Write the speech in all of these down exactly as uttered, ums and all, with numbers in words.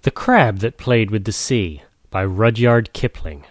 The Crab That Played with the Sea by Rudyard Kipling.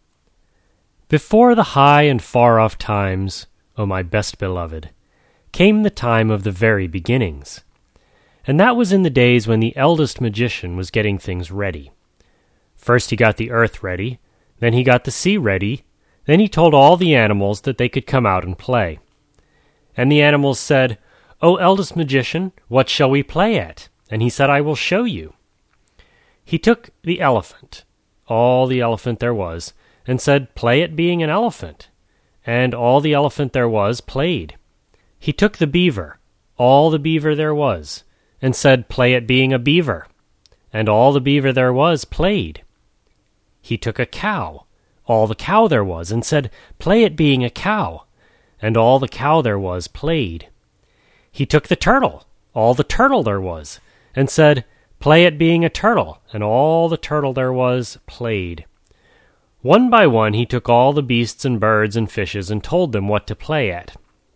Before the high and far-off times, O my best beloved, came the time of the very beginnings. And that was in the days when the eldest magician was getting things ready. First he got the earth ready, then he got the sea ready, then he told all the animals that they could come out and play. And the animals said, O eldest magician, what shall we play at? And he said, I will show you. He took the elephant, all the elephant there was, and said, play at being an elephant. And all the elephant there was played. He took the beaver, all the beaver there was, and said, play at being a beaver. And all the beaver there was played. He took a cow, all the cow there was, and said, play at being a cow. And all the cow there was played. He took the turtle, all the turtle there was, and said, play at being a turtle, and all the turtle there was played. One by one he took all the beasts and birds and fishes and told them what to play at.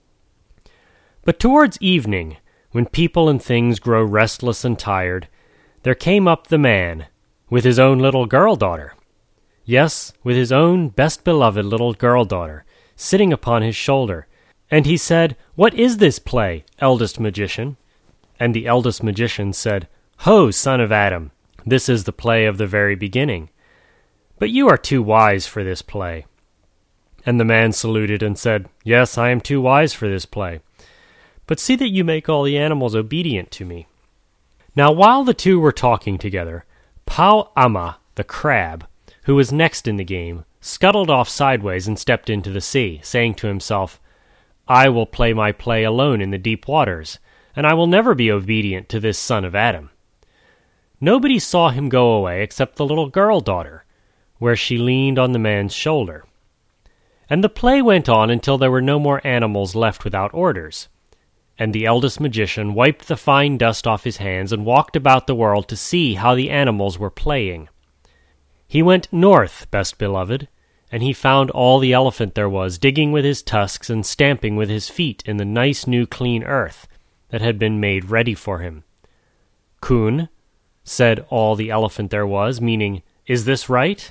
But towards evening, when people and things grow restless and tired, there came up the man, with his own little girl-daughter. Yes, with his own best-beloved little girl-daughter, sitting upon his shoulder. And he said, What is this play, eldest magician? And the eldest magician said, Ho, son of Adam, this is the play of the very beginning. But you are too wise for this play. And the man saluted and said, Yes, I am too wise for this play. But see that you make all the animals obedient to me. Now while the two were talking together, Pau Ama, the crab, who was next in the game, scuttled off sideways and stepped into the sea, saying to himself, I will play my play alone in the deep waters, and I will never be obedient to this son of Adam. Nobody saw him go away except the little girl-daughter, where she leaned on the man's shoulder. And the play went on until there were no more animals left without orders. And the eldest magician wiped the fine dust off his hands and walked about the world to see how the animals were playing. He went north, best beloved, and he found all the elephant there was digging with his tusks and stamping with his feet in the nice new clean earth that had been made ready for him. Coon, said all the elephant there was, meaning, Is this right?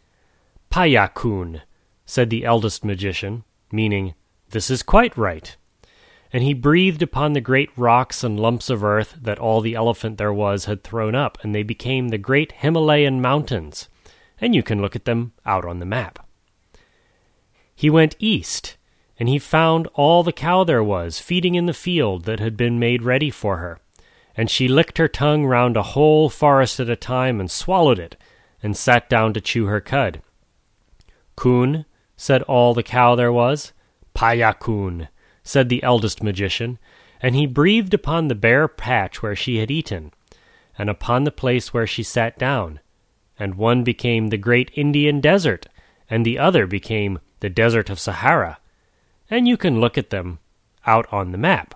Paya-coon, said the eldest magician, meaning, This is quite right. And he breathed upon the great rocks and lumps of earth that all the elephant there was had thrown up, and they became the great Himalayan mountains, and you can look at them out on the map. He went east, and he found all the cow there was feeding in the field that had been made ready for her, and she licked her tongue round a whole forest at a time and swallowed it, and sat down to chew her cud. Coon, said all the cow there was. Paya-coon, said the eldest magician, and he breathed upon the bare patch where she had eaten, and upon the place where she sat down, and one became the great Indian desert, and the other became the desert of Sahara, and you can look at them out on the map.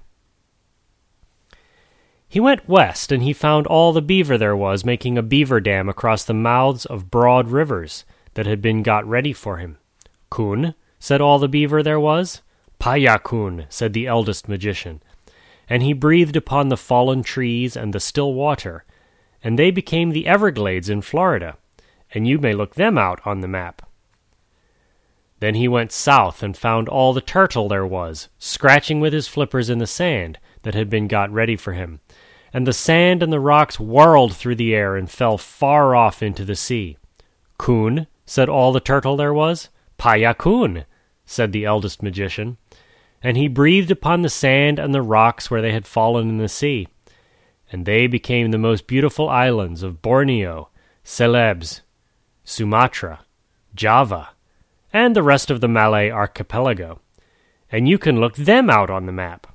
He went west, and he found all the beaver there was making a beaver dam across the mouths of broad rivers that had been got ready for him. Coon, said all the beaver there was. Paya-coon, said the eldest magician, and he breathed upon the fallen trees and the still water, and they became the Everglades in Florida, and you may look them out on the map. Then he went south and found all the turtle there was, scratching with his flippers in the sand that had been got ready for him, and the sand and the rocks whirled through the air and fell far off into the sea. Coon, said all the turtle there was. Paya-coon, said the eldest magician, and he breathed upon the sand and the rocks where they had fallen in the sea, and they became the most beautiful islands of Borneo, Celebes, Sumatra, Java, and the rest of the Malay archipelago, and you can look them out on the map.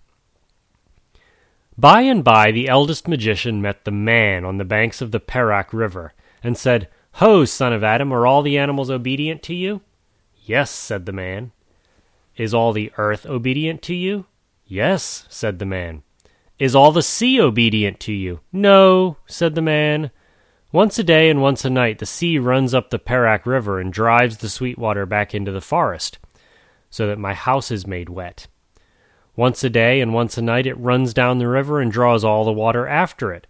By and by the eldest magician met the man on the banks of the Perak River, and said, Ho, son of Adam, are all the animals obedient to you? Yes, said the man. Is all the earth obedient to you? Yes, said the man. Is all the sea obedient to you? No, said the man. Once a day and once a night the sea runs up the Perak River and drives the sweet water back into the forest, so that my house is made wet. Once a day and once a night it runs down the river and draws all the water after it,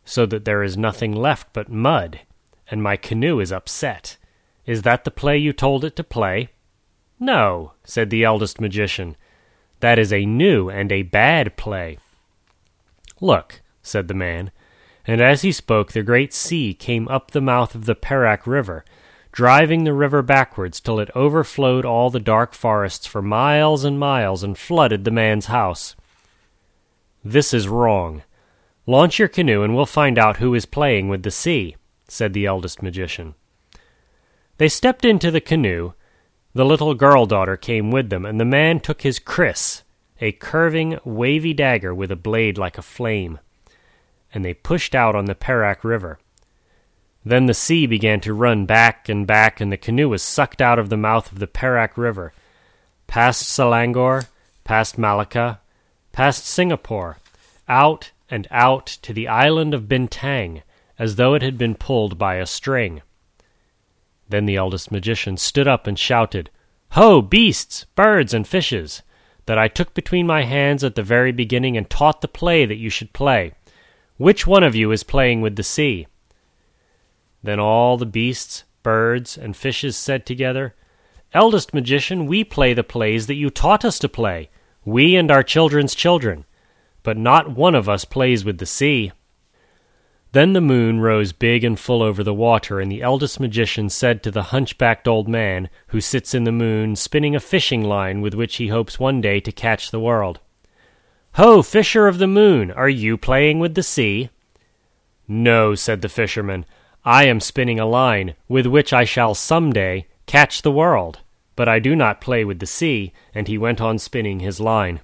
so that there is nothing left but mud, and my canoe is upset. Is that the play you told it to play?" "No," said the eldest magician. "That is a new and a bad play." "Look," said the man, and as he spoke the great sea came up the mouth of the Perak River, driving the river backwards till it overflowed all the dark forests for miles and miles and flooded the man's house. "This is wrong. Launch your canoe and we'll find out who is playing with the sea," said the eldest magician. They stepped into the canoe. The little girl-daughter came with them, and the man took his kris, a curving, wavy dagger with a blade like a flame, and they pushed out on the Perak River. Then the sea began to run back and back, and the canoe was sucked out of the mouth of the Perak River, past Selangor, past Malacca, past Singapore, out and out to the island of Bintang, as though it had been pulled by a string. Then the eldest magician stood up and shouted, "Ho, beasts, birds, and fishes, that I took between my hands at the very beginning and taught the play that you should play. Which one of you is playing with the sea?" Then all the beasts, birds, and fishes said together, "Eldest magician, we play the plays that you taught us to play, we and our children's children, but not one of us plays with the sea." Then the moon rose big and full over the water, and the eldest magician said to the hunchbacked old man, who sits in the moon, spinning a fishing line with which he hopes one day to catch the world, "Ho, fisher of the moon, are you playing with the sea?" "No," said the fisherman, "I am spinning a line with which I shall some day catch the world, but I do not play with the sea," and he went on spinning his line.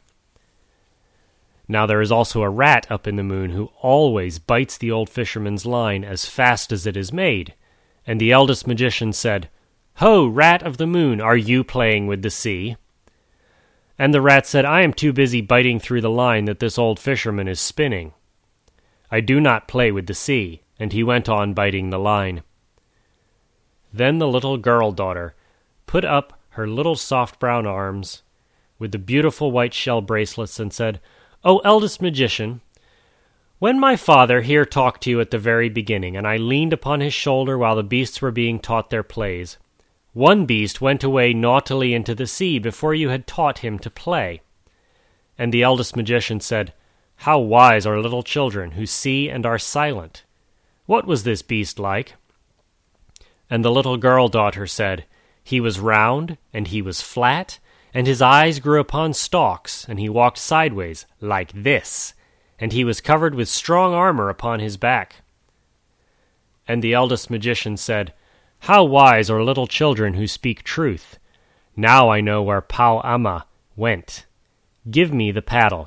Now there is also a rat up in the moon who always bites the old fisherman's line as fast as it is made, and the eldest magician said, "Ho, rat of the moon, are you playing with the sea?" And the rat said, "I am too busy biting through the line that this old fisherman is spinning. I do not play with the sea," and he went on biting the line. Then the little girl-daughter put up her little soft brown arms with the beautiful white shell bracelets and said, "O eldest magician, when my father here talked to you at the very beginning, and I leaned upon his shoulder while the beasts were being taught their plays, one beast went away naughtily into the sea before you had taught him to play." And the eldest magician said, "How wise are little children who see and are silent! What was this beast like?" And the little girl-daughter said, "He was round, and he was flat, and his eyes grew upon stalks, and he walked sideways, like this, and he was covered with strong armor upon his back." And the eldest magician said, "How wise are little children who speak truth! Now I know where Pau Ama went. Give me the paddle."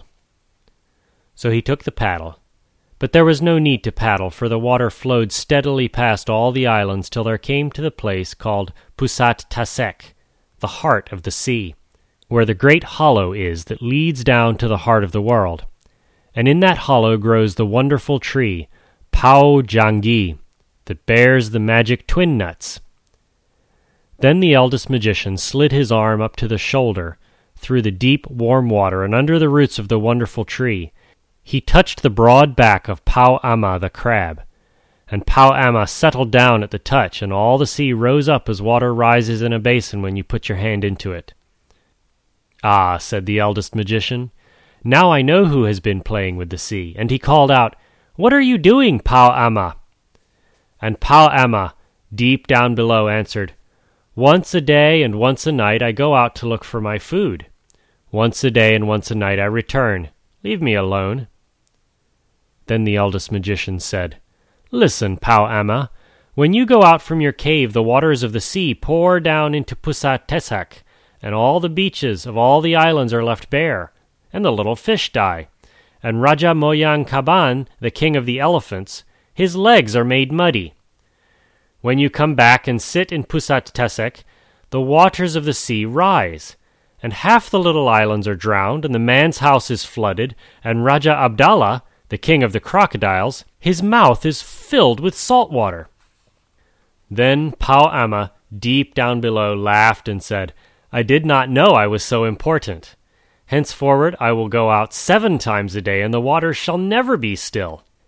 So he took the paddle, but there was no need to paddle, for the water flowed steadily past all the islands till there came to the place called Pusat Tasek, the heart of the sea, where the great hollow is that leads down to the heart of the world. And in that hollow grows the wonderful tree, Pau Jangi, that bears the magic twin nuts. Then the eldest magician slid his arm up to the shoulder through the deep, warm water, and under the roots of the wonderful tree he touched the broad back of Pau Ama the crab, and Pau Ama settled down at the touch, and all the sea rose up as water rises in a basin when you put your hand into it. "Ah," said the eldest magician, "now I know who has been playing with the sea." And he called out, "What are you doing, Pau Ama?" And Pau Ama, deep down below, answered, "Once a day and once a night I go out to look for my food. Once a day and once a night I return. Leave me alone." Then the eldest magician said, "Listen, Pau Ama, when you go out from your cave the waters of the sea pour down into Pusat Tasek, and all the beaches of all the islands are left bare, and the little fish die, and Raja Moyang Kaban, the king of the elephants, his legs are made muddy. When you come back and sit in Pusat Tasek, the waters of the sea rise, and half the little islands are drowned, and the man's house is flooded, and Raja Abdallah, the king of the crocodiles, his mouth is filled with salt water." Then Pau Ama, deep down below, laughed and said, "I did not know I was so important. Henceforward I will go out seven times a day, and the waters shall never be still.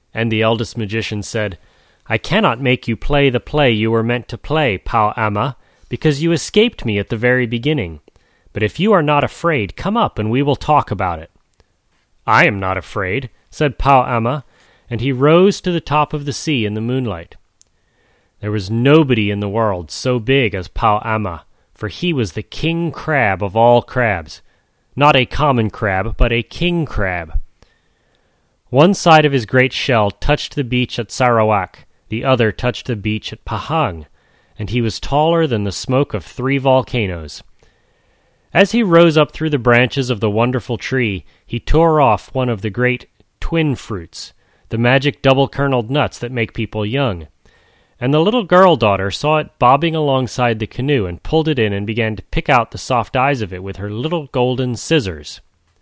And the eldest magician said, "I cannot make you play the play you were meant to play, Pau Ama, because you escaped me at the very beginning. But if you are not afraid, come up and we will talk about it." "I am not afraid," said Pau Ama, and he rose to the top of the sea in the moonlight. There was nobody in the world so big as Pau Ama, for he was the king crab of all crabs. Not a common crab, but a king crab. One side of his great shell touched the beach at Sarawak, the other touched the beach at Pahang, and he was taller than the smoke of three volcanoes. As he rose up through the branches of the wonderful tree, he tore off one of the great twin fruits, the magic double-kerneled nuts that make people young. And the little girl-daughter saw it bobbing alongside the canoe and pulled it in and began to pick out the soft eyes of it with her little golden scissors.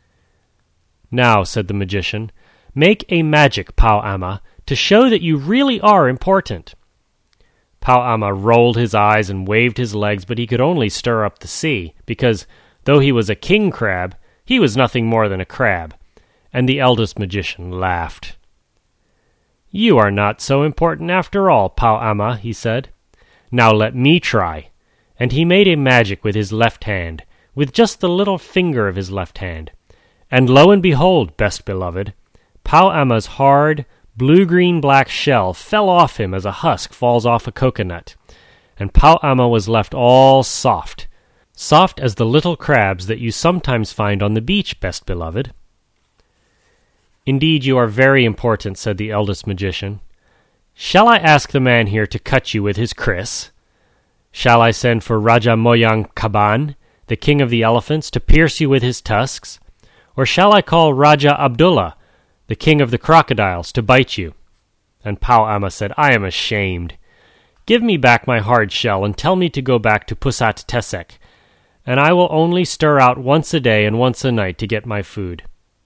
"Now," said the magician, "make a magic, Pau Ama, to show that you really are important." Pau Ama rolled his eyes and waved his legs, but he could only stir up the sea, because, though he was a king crab, he was nothing more than a crab. And the eldest magician laughed. "You are not so important after all, Pau Ama," he said. "Now let me try." And he made a magic with his left hand, with just the little finger of his left hand. And lo and behold, best beloved, Pau Ama's hard, blue-green-black shell fell off him as a husk falls off a coconut, and Pau Ama was left all soft, soft as the little crabs that you sometimes find on the beach, best beloved. "Indeed, you are very important," said the eldest magician. "Shall I ask the man here to cut you with his kris? Shall I send for Raja Moyang Kaban, the king of the elephants, to pierce you with his tusks? Or shall I call Raja Abdullah, the king of the crocodiles, to bite you?" And Pau Ama said, "I am ashamed. Give me back my hard shell and tell me to go back to Pusat Tesek, and I will only stir out once a day and once a night to get my food."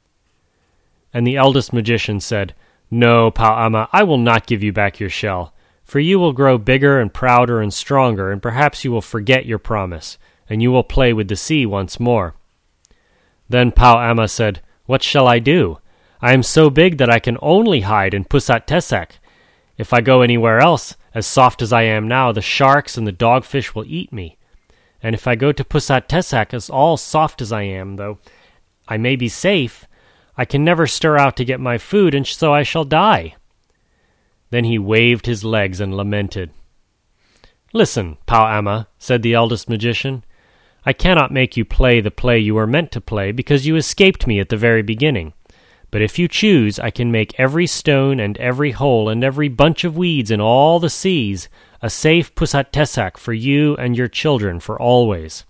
And the eldest magician said, "No, Pau Ama, I will not give you back your shell, for you will grow bigger and prouder and stronger, and perhaps you will forget your promise, and you will play with the sea once more." Then Pau Ama said, "What shall I do? I am so big that I can only hide in Pusat Tesek. If I go anywhere else, as soft as I am now, the sharks and the dogfish will eat me. And if I go to Pusat Tesek, as all soft as I am, though I may be safe, I can never stir out to get my food, and so I shall die." Then he waved his legs and lamented. "Listen, Pau Ama," said the eldest magician. "I cannot make you play the play you were meant to play, because you escaped me at the very beginning. But if you choose, I can make every stone and every hole and every bunch of weeds in all the seas a safe Pusat Tesek for you and your children for always."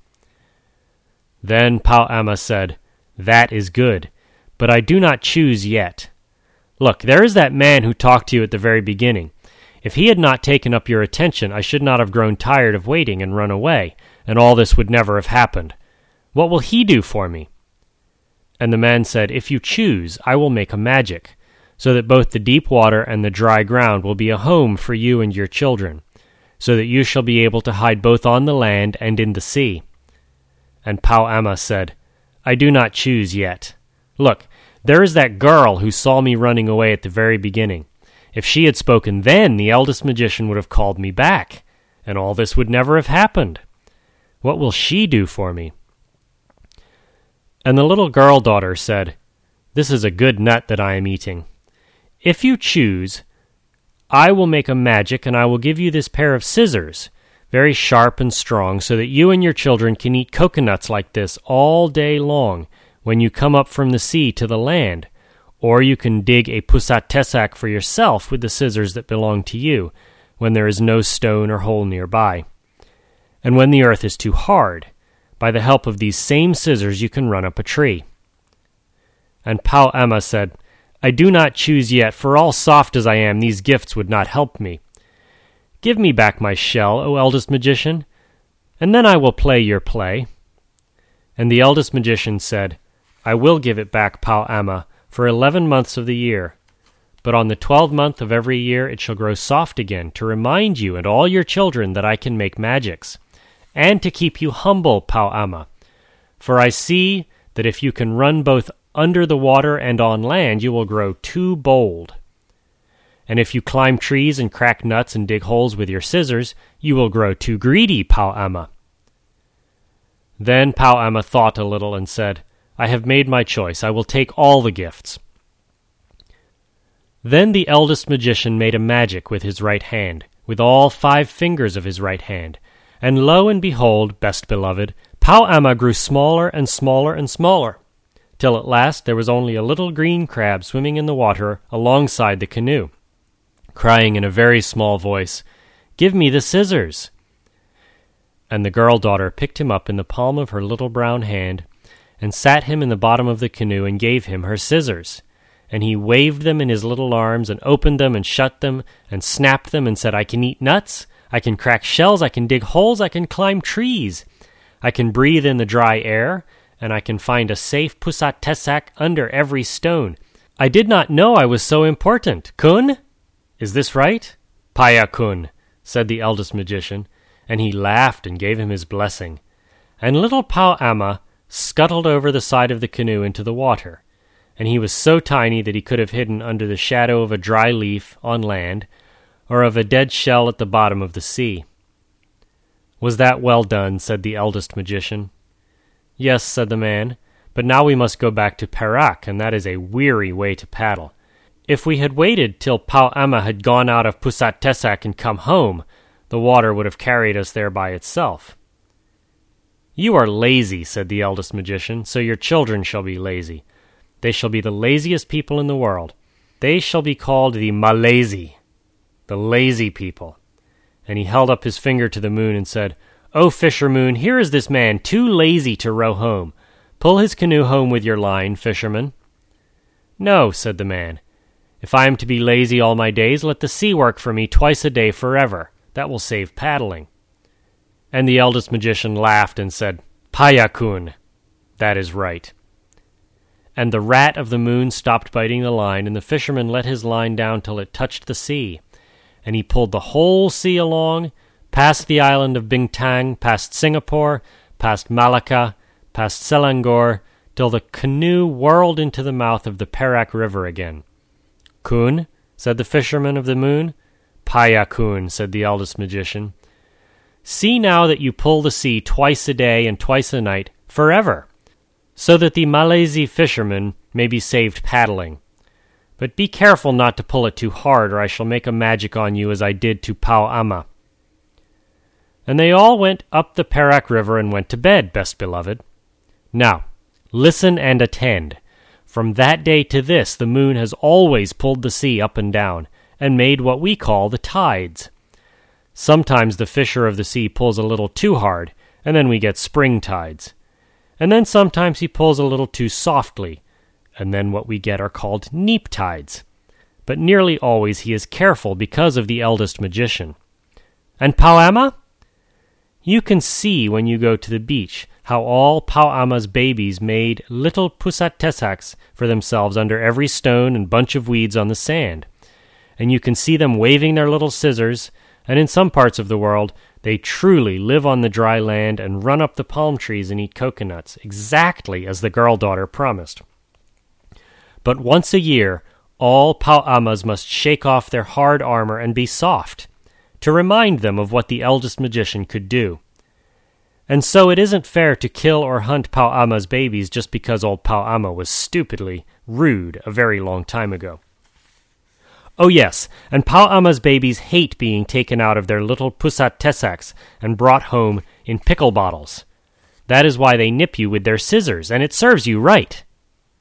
Then Pau Ama said, "That is good, but I do not choose yet. Look, there is that man who talked to you at the very beginning. If he had not taken up your attention, I should not have grown tired of waiting and run away, and all this would never have happened. What will he do for me?" And the man said, "If you choose, I will make a magic, so that both the deep water and the dry ground will be a home for you and your children, so that you shall be able to hide both on the land and in the sea." And Pau Ama said, "I do not choose yet. Look, there is that girl who saw me running away at the very beginning. If she had spoken then, the eldest magician would have called me back, and all this would never have happened. What will she do for me?" And the little girl-daughter said, "This is a good nut that I am eating. If you choose, I will make a magic, and I will give you this pair of scissors, very sharp and strong, so that you and your children can eat coconuts like this all day long when you come up from the sea to the land, or you can dig a Pusat Tesek for yourself with the scissors that belong to you, when there is no stone or hole nearby. And when the earth is too hard, by the help of these same scissors you can run up a tree." And Pau Ama said, "I do not choose yet, for all soft as I am, these gifts would not help me. Give me back my shell, O eldest magician, and then I will play your play." And the eldest magician said, "I will give it back, Pau Ama, for eleven months of the year. But on the twelfth month of every year it shall grow soft again, to remind you and all your children that I can make magics, and to keep you humble, Pau Ama. For I see that if you can run both under the water and on land, you will grow too bold." And if you climb trees and crack nuts and dig holes with your scissors, you will grow too greedy, Pau'ama." Then Pau'ama thought a little and said, "I have made my choice. I will take all the gifts." Then the eldest magician made a magic with his right hand, with all five fingers of his right hand. And lo and behold, best beloved, Pau'ama grew smaller and smaller and smaller, till at last there was only a little green crab swimming in the water alongside the canoe, crying in a very small voice, "Give me the scissors!" And the girl-daughter picked him up in the palm of her little brown hand, and sat him in the bottom of the canoe and gave him her scissors. And he waved them in his little arms, and opened them and shut them, and snapped them, and said, "I can eat nuts, I can crack shells, I can dig holes, I can climb trees. I can breathe in the dry air, and I can find a safe Pusat-Tesak under every stone. I did not know I was so important. Kun? Is this right?" "Paya Kun," said the eldest magician, and he laughed and gave him his blessing. And little Pau'ama scuttled over the side of the canoe into the water, and he was so tiny that he could have hidden under the shadow of a dry leaf on land, or of a dead shell at the bottom of the sea. "Was that well done?" said the eldest magician. "Yes," said the man, "but now we must go back to Perak, and that is a weary way to paddle. If we had waited till Pau'ama had gone out of Pusat-Tesak and come home, the water would have carried us there by itself." "You are lazy," said the eldest magician, "so your children shall be lazy. They shall be the laziest people in the world. They shall be called the Malazi, the lazy people." And he held up his finger to the moon and said, "O Fisher Moon, here is this man too lazy to row home. Pull his canoe home with your line, fisherman." "No," said the man. "If I am to be lazy all my days, let the sea work for me twice a day forever. That will save paddling." And the eldest magician laughed and said, "Paya Kun, that is right." And the rat of the moon stopped biting the line, and the fisherman let his line down till it touched the sea. And he pulled the whole sea along, past the island of Bintang, past Singapore, past Malacca, past Selangor, till the canoe whirled into the mouth of the Perak River again. "Kun," said the fisherman of the moon. "Paya Kun," said the eldest magician. "See now that you pull the sea twice a day and twice a night, forever, so that the Malazi fisherman may be saved paddling. But be careful not to pull it too hard, or I shall make a magic on you as I did to Pau'ama." And they all went up the Perak River and went to bed, best beloved. Now, listen and attend. From that day to this, the moon has always pulled the sea up and down, and made what we call the tides. Sometimes the fisher of the sea pulls a little too hard, and then we get spring tides. And then sometimes he pulls a little too softly, and then what we get are called neap tides. But nearly always he is careful because of the eldest magician. And Pau'ama? You can see when you go to the beach how all Pau'ama's babies made little Pusat-Tesaks for themselves under every stone and bunch of weeds on the sand. And you can see them waving their little scissors, and in some parts of the world they truly live on the dry land and run up the palm trees and eat coconuts, exactly as the girl-daughter promised. But once a year, all Pau'amas must shake off their hard armor and be soft, to remind them of what the eldest magician could do. And so it isn't fair to kill or hunt Pau'ama's babies just because old Pau'ama was stupidly rude a very long time ago. Oh yes, and Pau'ama's babies hate being taken out of their little Pusat-Tesaks and brought home in pickle bottles. That is why they nip you with their scissors, and it serves you right.